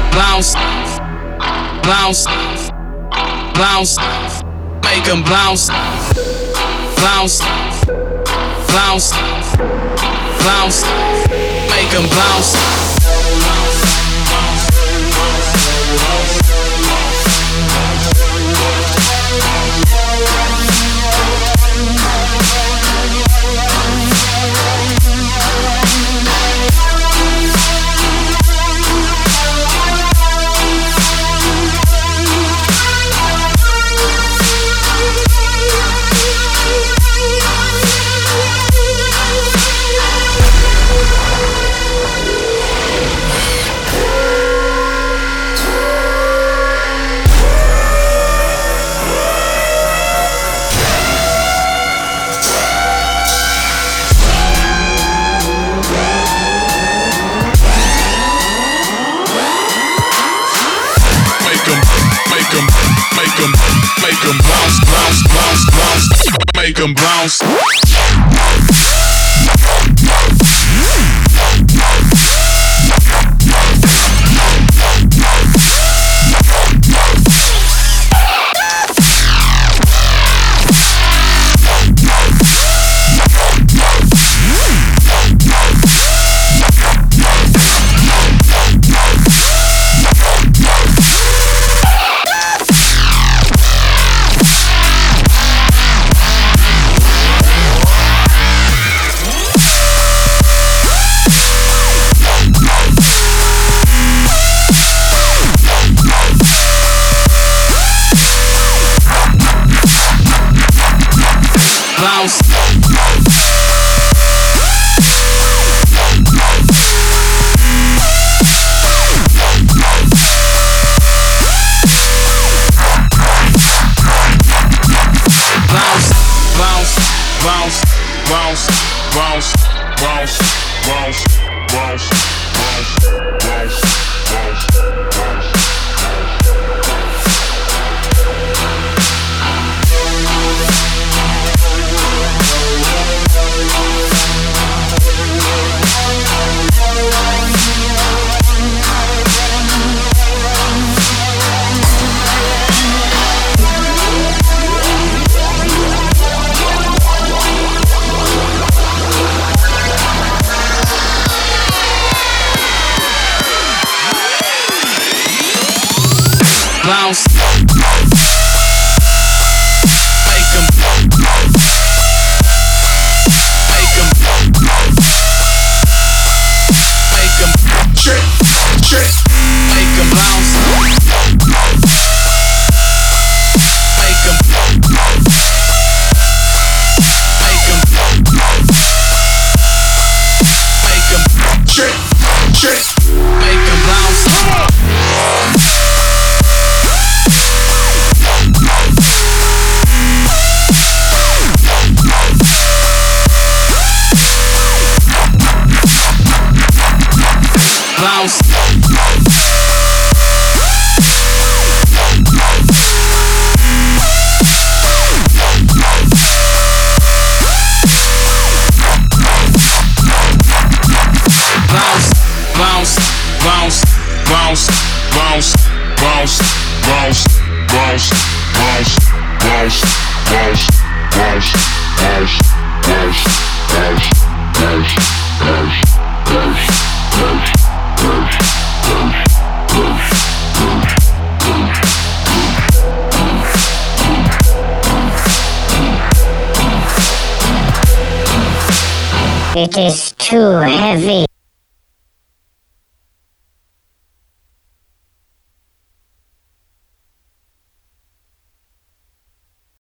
bounce, bounce, bounce, make 'em bounce, bounce, bounce, bounce, make 'em bounce. Make 'em bounce, bounce, bounce, bounce. Make 'em bounce. Bounce. Bounce, bounce, bounce, bounce, bounce, bounce, bounce, bounce, bounce, bounce, bounce. Bounce. Make 'em. Make 'em. Make 'em trip, trip. Make 'em bounce. Make 'em. Make 'em. Make 'em trip, trip. Make 'em bounce. Bounce. Bounce, bounce, bounce, bounce, bounce, bounce, bounce, bounce, bounce, bounce, bounce, bounce, bounce, bounce, bounce, bounce, bounce, It is too heavy.